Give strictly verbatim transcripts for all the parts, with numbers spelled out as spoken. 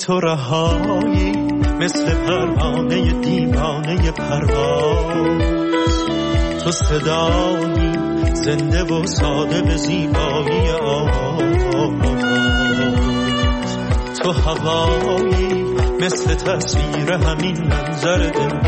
تو رهایی مثل پروانه دیوانه پرواز، تو صدایی زنده و ساده به زیبایی آواز، تو هوایی مثل تصویر همین منظر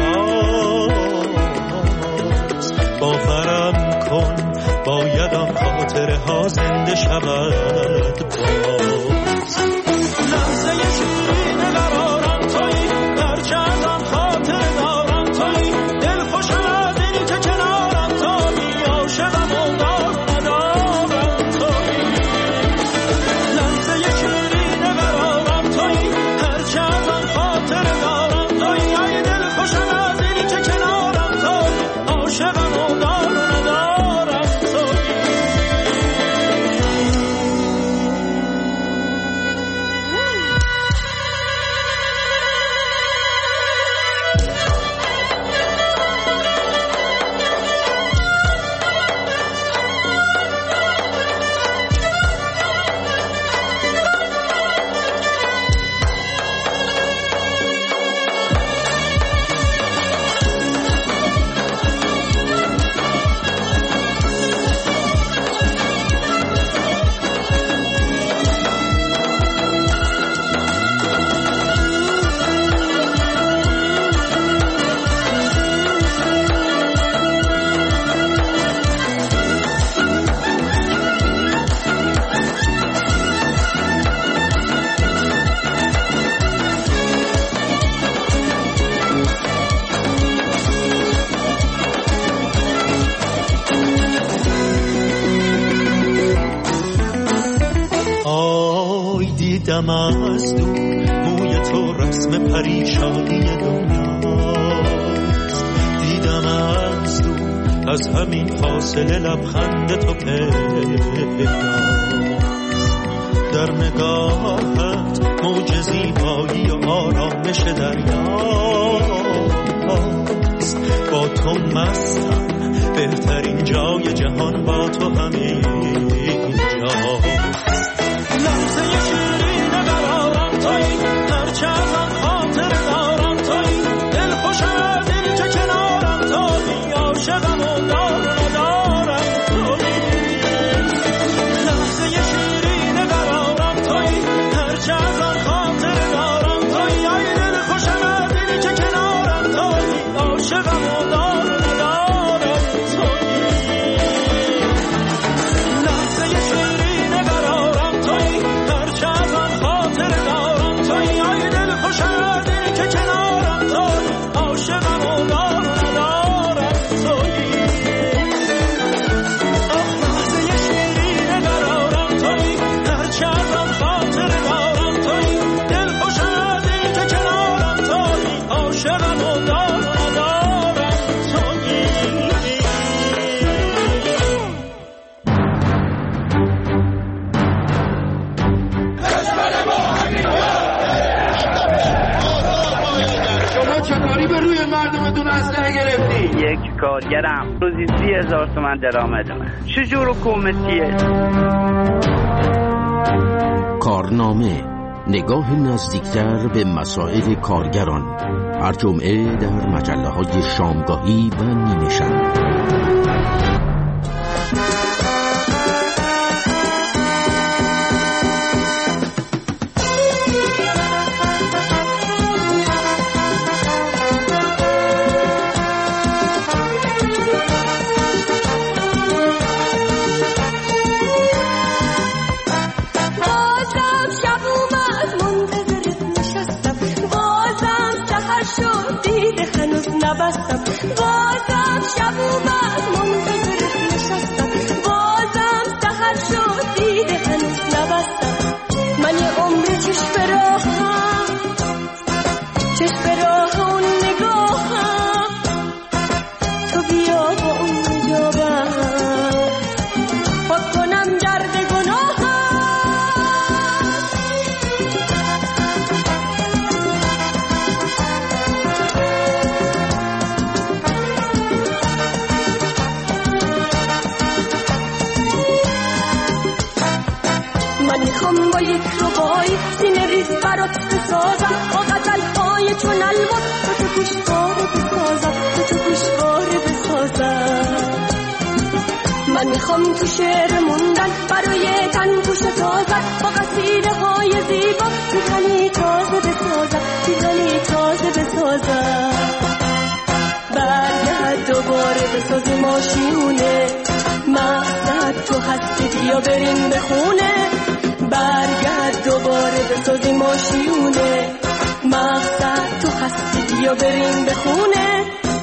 دلواز. باورم کن باید آن خاطره ها زنده شود باز. لحظه شیرین قرارم تویی، هرچه از آن خاطر دارم تویی، دل خوشم از این که کنارم تویی، عاشقم و دار و ندارم تویی. لحظه شیرین قرارم تویی، هرچه از آن خاطر دارم تویی، ای دل خوشم از این که کنارم تویی، عاشقم و دار و ندارم تویی. دیدم از دور موی تو رسم پریشانی دنیاست، دیدم از دور از همین فاصله لبخند تو پیداست، در نگاهت موج زیبایی و آرامش دریاست. با تو مستم بهترین جای جهان با تو همین جاست. لحظه شیرین قرارم تویی، هرچه از آن خاطر دارم تویی، دل خوشم از این که کنارم تویی، عاشقم و دار و ندارم تویی. لحظه شیرین قرارم تویی، هرچه از آن خاطر دارم تویی، ای دل خوشم از این که کنارم تویی، عاشقم و دار و ندارم تویی. لحظه شیرین قرارم تویی، هرچه از آن خاطر دارم تویی، ای دل خوشم از این که کنارم تویی، عاشقم و دار و ندارم تویی. آخ لحظه شیرین قرارم تویی، هرچه از آن خاطر دارم تویی، دل خوشم از این که کنارم تویی، عاشقم و دار و ندارم تویی. شما چه کاری به روی مردمتون اسلحه گرفتی؟ یک کارگرم روزی سی هزار تومن درآمدمه. چجور حکومتیه؟ کارنامه، نگاه نزدیکتر به مسائل کارگران، هر جمعه در مجله های شامگاهی و نیمه شب. بازم شب اومد منتظرت نشستم، بازم سحر شد دیده هنوز نبستم. من یه عمر چشم به راهم، چشم به راه اون نگاهم، تو بیا با اون جابم پاک کنم درد گناهم. من میخوام با یک روبای سینه ریز برات بسازم با غزل‌های چون الماس تو تو گوشواره بسازم تو تو گوشواره بسازم من میخوام تو شعر موندن برای تن گوش تازه با قصیده های زیبا پیرهنی تازه بسازم پیرهنی تازه بسازم برگرد دوباره بسازی ماشیونه مقصد تو هستی بیا بریم به خونه برگرد دوباره بسازی ماشیونه مقصد تو هستی بیا بریم به خونه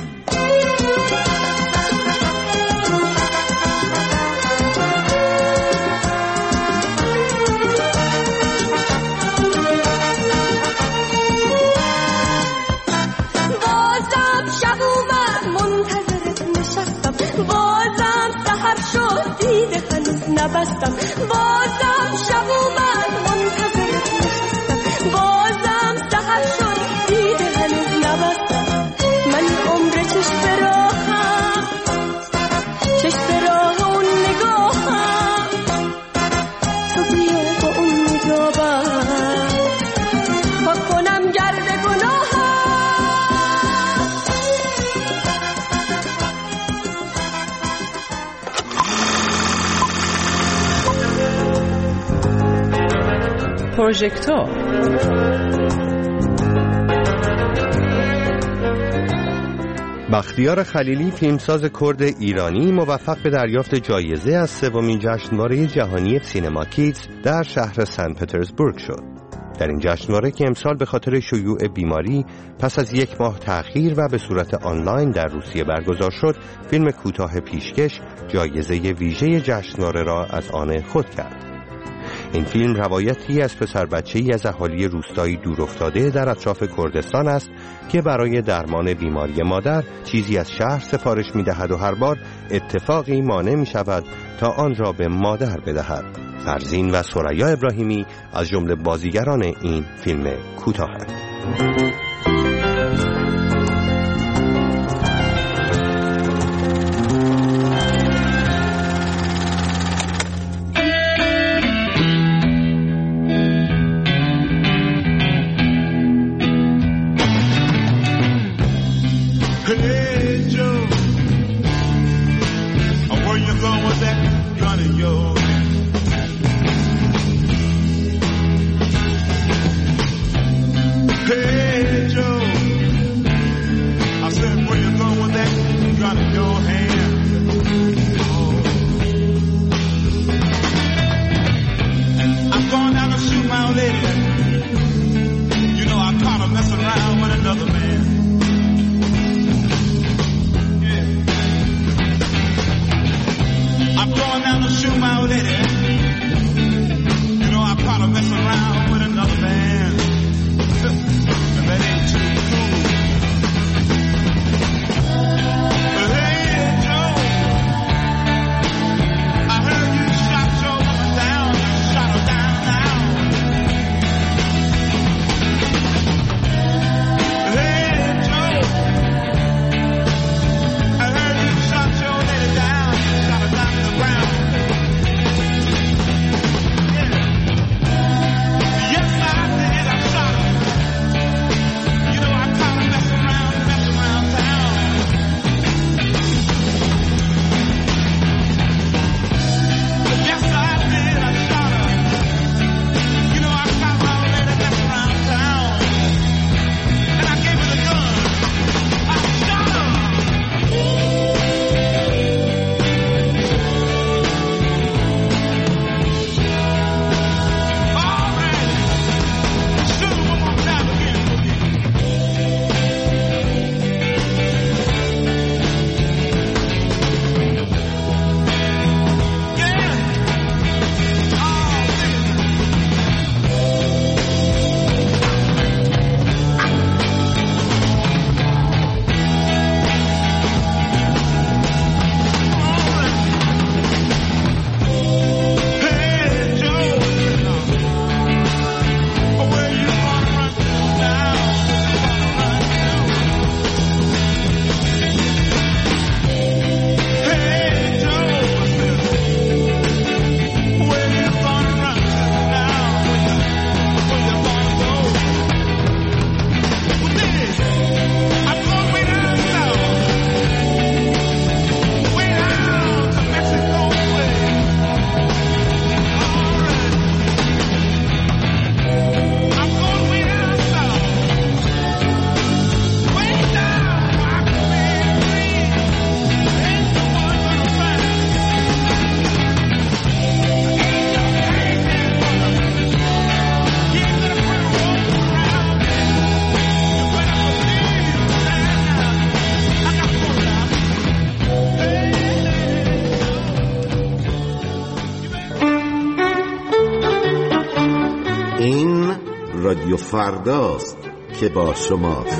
نبستم بازم شب اومد منتظرت نشستم بازم سحر شد دیده هنوز نبستم من عمر چشم راهم چشم راه اون نگاهم تو بیا با اون نجابم پاک کنم گرد گناهم پروژکتور بختیار خلیلی فیلمساز کرد ایرانی موفق به دریافت جایزه از سومین جشنواره جهانی سینما کیدز در شهر سن پترزبورگ شد. در این جشنواره که امسال به خاطر شیوع بیماری پس از یک ماه تأخیر و به صورت آنلاین در روسیه برگزار شد، فیلم کوتاه پیشکش جایزه ویژه جشنواره را از آن خود کرد. این فیلم روایتی از پسر بچه‌ای از اهالی روستایی دورافتاده در اطراف کردستان است که برای درمان بیماری مادر چیزی از شهر سفارش می‌دهد و هر بار اتفاقی مانع می‌شود تا آن را به مادر بدهد. فرزین و ثریا ابراهیمی از جمله بازیگران این فیلم کوتاهند. این رادیو فرداست که با شماست.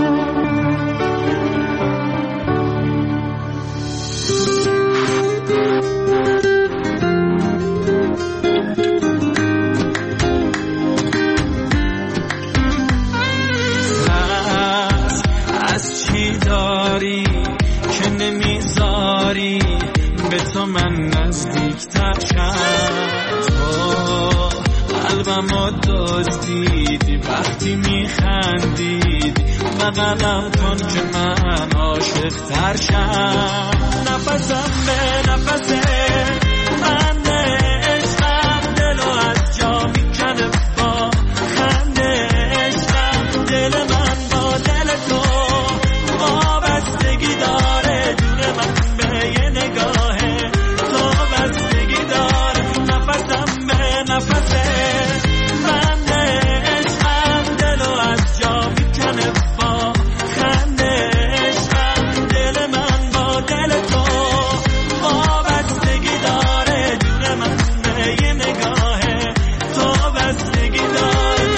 از چی داری که نمیذاری به تو من نزدیکتر شد؟ قلبمو دزدیدی وقتی میخندیدی، بغلم کن که من عاشق تر شم. نفسم به نفسه من عشقم، دلو از جا میکنه با خنده عشقم. دل من با دل تو وابستگی داره، جون من به یه نگاهه تو بستگی داره. نفسم به نفسه من عشقم، دلو از جا میکنه با خنده عشقم. دل من با دل تو وابستگی داره، جون من به یه نگاهه تو بستگی داره.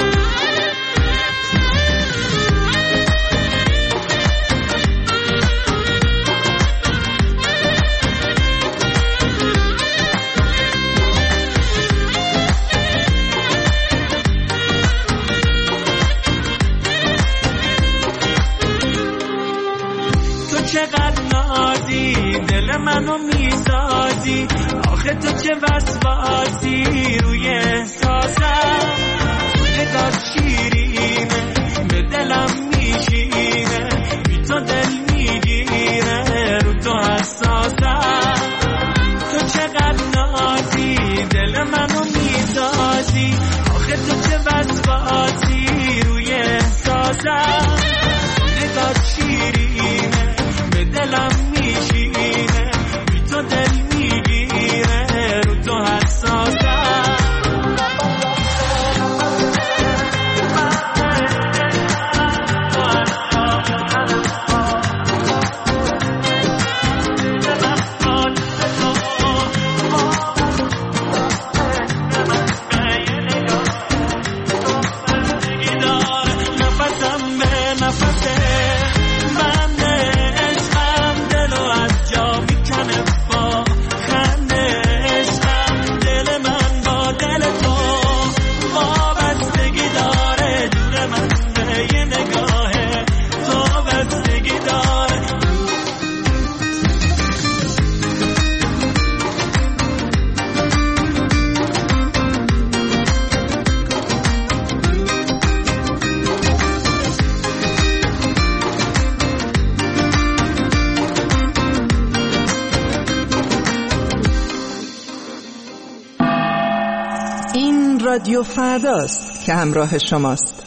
تو چقدر نازی دل منو میسازی، آخه تو چه وسواسی روی احساسم. نگاه شیرینه به دلم میشینه، بی تو دل میگیره رو تو حساسم. تو چقدر نازی دل منو میسازی، آخه تو چه وسواسی روی احساسم. نگاه شیرینه به دلم میشینه، بی تو دل میگیره رو تو حساسم. نفسم به نفسه من عشقم، دلو از جا میکنه با خنده عشقم. دل من با دل تو وابستگی داره، جون من به یه نگاهه تو بستگی داره. این رادیو فرداست که همراه شماست.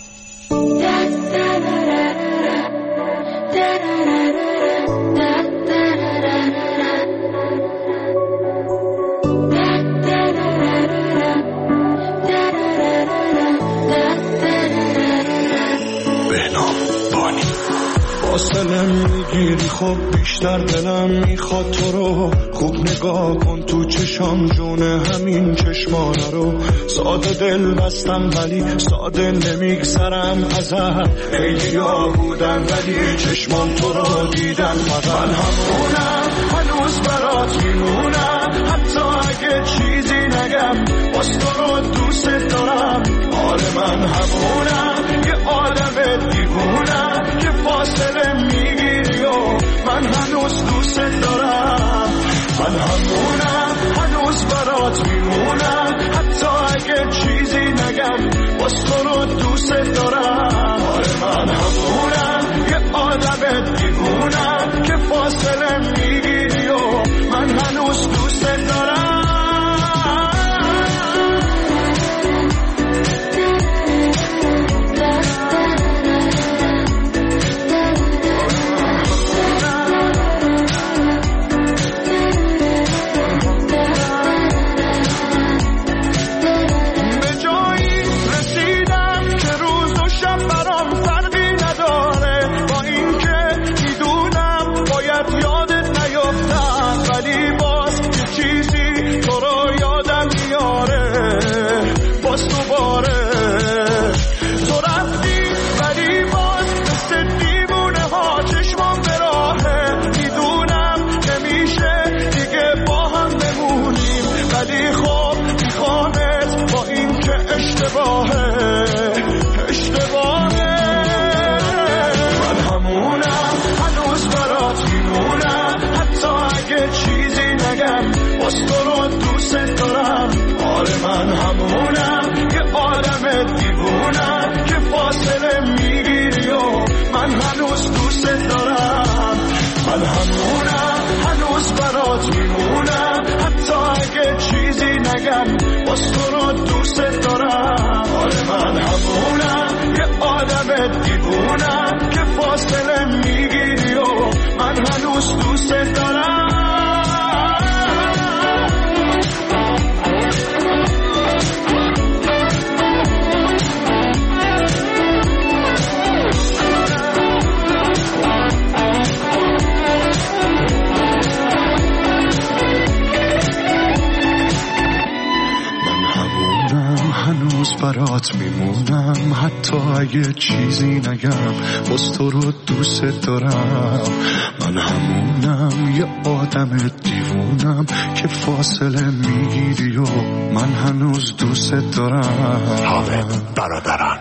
فاصله میگیری خب بیشتر دلم میخواد تو رو. خوب نگاه کن تو چشام جونه همین چشمانه رو. ساده دل بستم ولی ساده نمیگذرم ازت. خیلی ها بودن ولی چشمان تو رو دیدن فقط. من همونم هنوز برات میمونم، حتی اگه چیزی نگم باز تو رو دوست دارم. آره من همونم یه آدم دیوونم که فاصله میگیری و من هنوز دوست دارم. من همونم هنوز برات میمونم، حتی اگه چیزی نگم باز تو رو دوست دارم. آره من همونم یه آدم دیوونم که فاصله میگیری و من هنوز دوست دارم. باز دوباره راه اشتباهه. من همونم هنوز برات میمونم، حتی اگه چیزی نگم باز تو رو دوست دارم. آره من همونم که آدم دیوونم که فاصله میگیری و من هنوز دوست دارم. من همونم هنوز برات میمونم، حتی اگه چیزی نگم باز تو رو دوست دارم. آره من همونم یه آدم دیوونم که فاصله میگیری و من هنوز دوست دارم. برات میمونم، حتی اگه چیزی نگم باز تو رو دوست دارم. من همونم یه آدم دیوونم که فاصله میگیری و من هنوز دوست دارم. حامد برادران.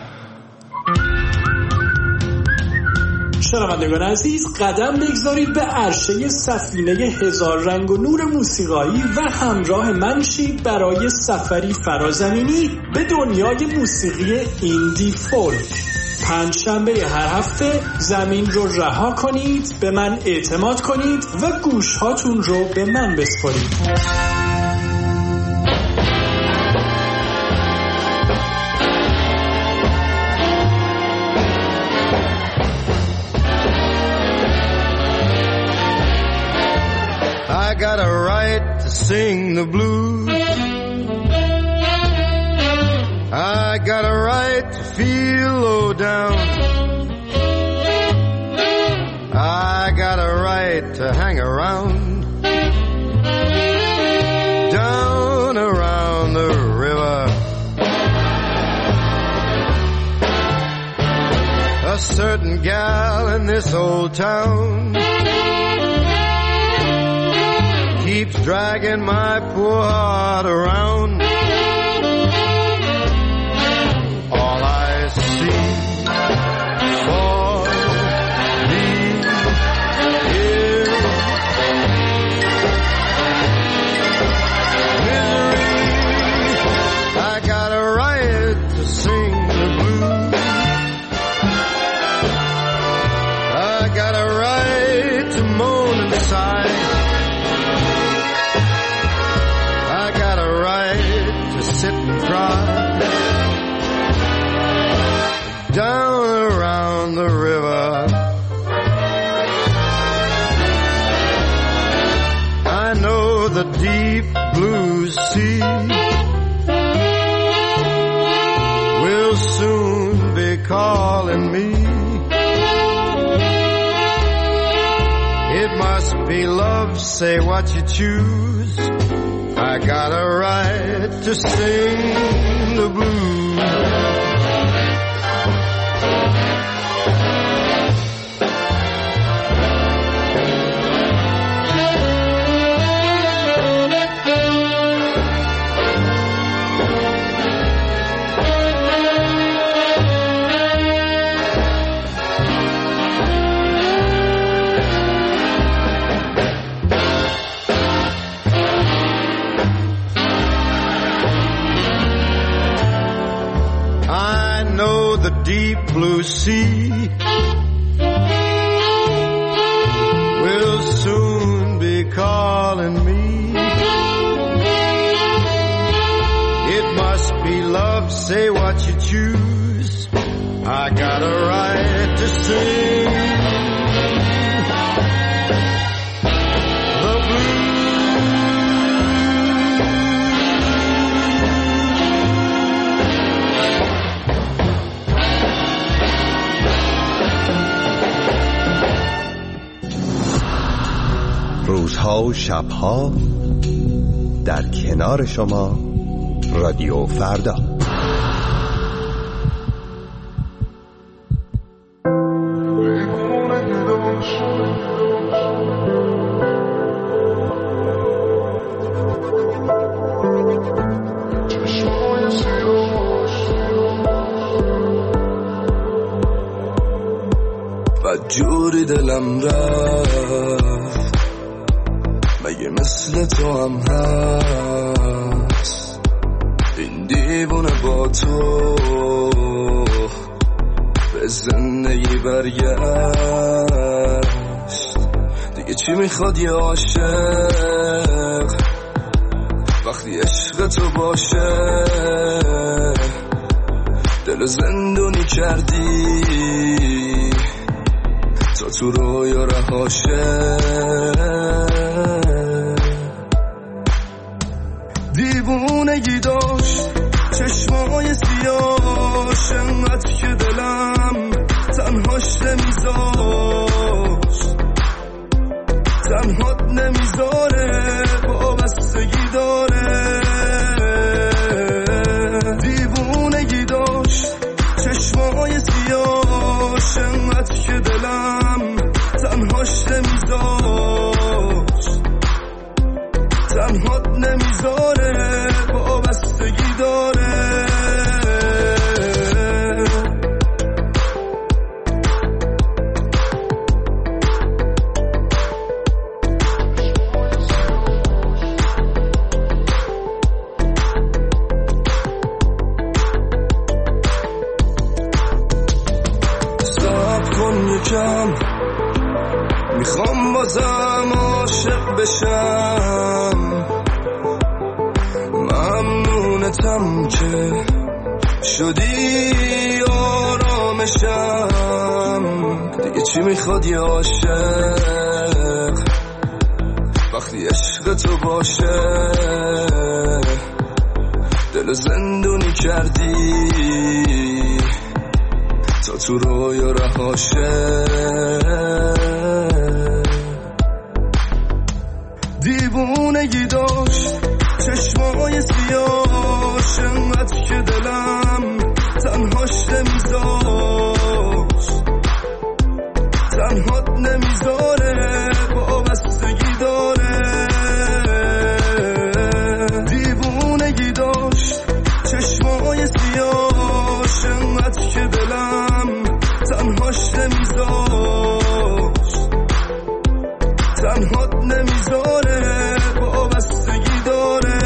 شنوندگان عزیز، قدم بگذارید به عرشه سفینه هزار رنگ و نور موسیقایی و همراه من شید برای سفری فرازمینی به دنیای موسیقی ایندی فولک. پنج شنبه هر هفته زمین رو رها کنید، به من اعتماد کنید و گوش هاتون رو به من بسپارید. I got a right to sing the blues. I got a right to feel low down. I got a right to hang around down around the river. A certain gal in this old town keeps dragging my poor heart around. All I see for me is misery. I got a right to sing the blues. I got a right to moan and sigh. Sit and cry down around the river. I know the deep blue sea will soon be calling me. It must be love, say what you choose. I got a right to sing the blues. The deep blue sea will soon be calling me. It must be love, say what you choose. I got a right to sing the blues. روزها و شبها در کنار شما رادیو فردا. جوری دلم رفت، مگه مثل تو هم هست این دیوونه با تو به زندگی برگشت. دیگه چی میخواد یه عاشق وقتی عشق تو باشه؟ دل زندونی کردی تا تو رویا رهاشه. دیوونگی داشت چشمای سیاش، انقدر که دلم تنهاش نمیذاشت، تنهات نمیذاره، وابستگی داره. دیوونگی داشت چشمای سیاش، انقدر که دلم تنهاش نمیذاشت، تنهات نمیذاره، وابستگی داره. میخوام بازم عاشق بشم، ممنونتم که شدی آرامشم. دیگه چی میخواد یه عاشق وقتی عشق تو باشه؟ دل زندونی کردی تا تو رویا رهاشه. دیوونگی داشت چشمای سیاش، انقدر که دلم تنهاش نمیذاشت، تنهات نمیذاره، وابستگی داره. دیوونگی داشت چشمای سیاش، انقدر که دلم تنهاش نمیذاشت، تنهات نمیذاره، وابستگی داره.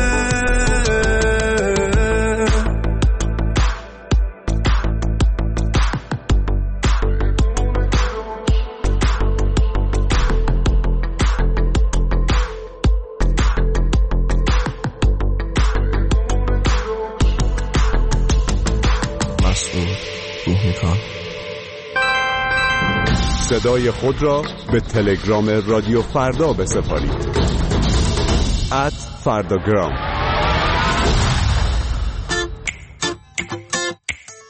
صدای خود را به تلگرام رادیو فردا بسپارید. ات فرداگرام.